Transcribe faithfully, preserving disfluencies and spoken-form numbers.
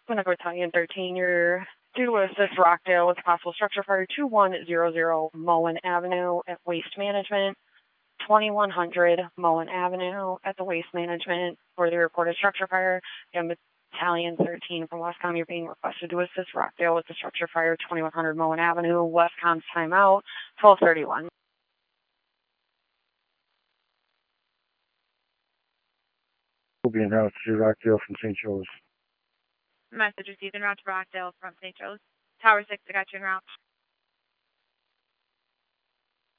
Winnebago Battalion thirteen, you're due to assist Rockdale with possible structure fire two one zero zero Mullen Avenue at Waste Management, twenty-one hundred Mullen Avenue at the Waste Management for the reported structure fire. And Battalion thirteen from Westcom, you're being requested to assist Rockdale with the structure fire twenty-one hundred Mullen Avenue. Westcom's timeout, twelve thirty-one. Will be en route to Rockdale from Saint Joe's. Message received en route to Rockdale from Saint Joe's. Tower six, I got you en route.